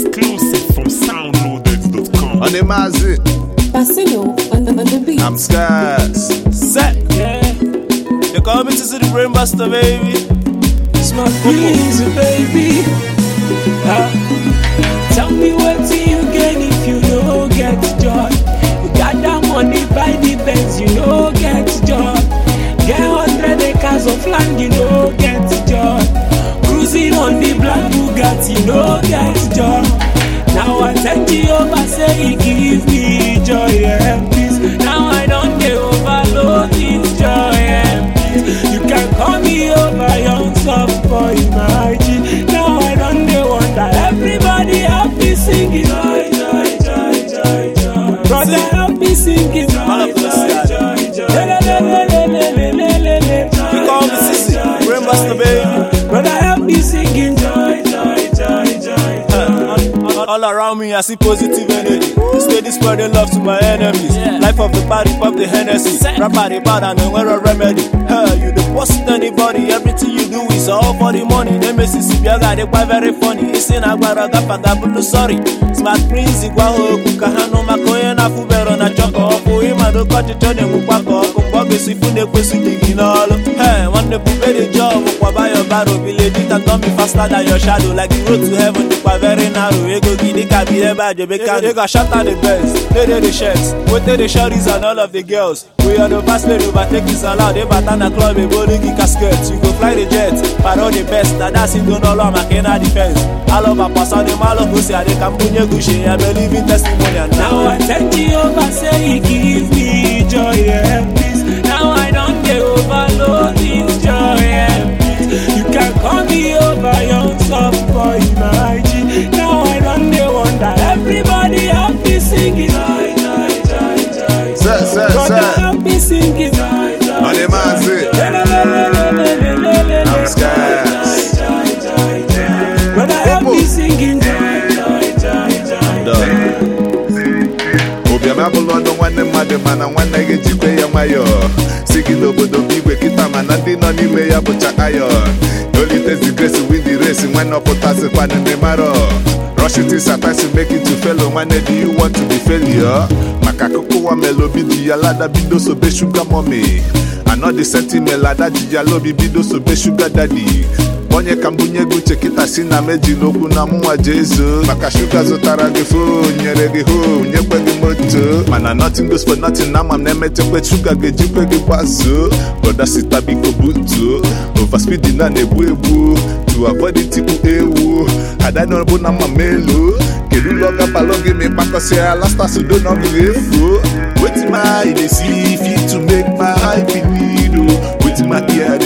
Exclusive from soundloaded.com. On the Mazi, Bassino on the beat. I'm scarce. Set, yeah. They call me to see the Brainbuster, baby. It's my Easy, baby. Tell me what you get if you don't get joy. You got that money by the Benz, you don't get joy. Get 100 acres of land, you don't get joy. Cruising on the black Bugatti, you don't get joy. Now I thank Jehovah, say he give me joy and peace. Now I don't get overload this joy and peace. You can call me over young soft boy, my G. Now I don't get wonder. Everybody happy singing joy, joy, joy, joy, joy. Brother happy singing joy, joy, joy, joy. They call me Sissy, Brainbuster, baby. Brother happy singing joy, joy, joy, joy. All around me, I see positive energy. Steady spreading love to my enemies. Life of the party, pop the Hennessy. Rap party bad and then wear a remedy. You the boss with anybody. Everything you do is all for the money. They may see Biaga, they quite very funny. It's in Aguaraga, Pagabulu, sorry. Smart Prince, Iguaho, Kukahano, Makoya, Fubero, na Choco, Fuimado, Cochiton, Mupako, Kumbogi, Sifunde, Kusudiginolo. Hey, one day, put the job, Wabayo, Baro, Village, and don't be faster than your shadow. Like the road to heaven, the very narrow. They got shot at the best. They did the shirts. What did the shorties and all of the girls? We are the fast lane overtaking is allowed. They batana club, they go to caskets. You go fly the jets, but all the best. Now that's it, don't all my can defense. All of our pass on the malo gusi, they can put your gushi. I believe in testimony. Now I thank Jehovah, say he give me joy and peace. Now I don't get overload this joy and peace. You can call me over young soft boy, my G. Now I don't wonder. Everybody happy singing joy, joy, joy, joy. Brother happy singing joy, joy. On the Mazi, I'm scarce. Brother happy singing joy, joy, joy, joy. Obiamabolo no one madman and one nigga jikwe ya mayo. Sigi lobodo bigwe kitama na di no nime ya bucha ayon. Only takes the grace to win the race when up potase pan in the maro. Rush it is sometimes to make it to fellow. When do you want to be failure? Makakoko wa melobi di yalada bido so be sugar mommy. I know the sentiment lada di yalobi bido so be sugar daddy. Onye kambunye guche kita sina meji loku na muwa jesu. Maka sugar zotara gefo, nyere geho, nyekwe ge moto. Mana nothing goes for nothing, now I'm neme tekwe sugar ge jikwe ge baso. Brother sita biko buto, overspeeding na nebu ebu. To avoid the tipu ewu, I don't know na mamelo. Kelu loga paloge me pakose alasta sudo no refo. Waiting my eye they see fit to make my eye believe. Waiting my ear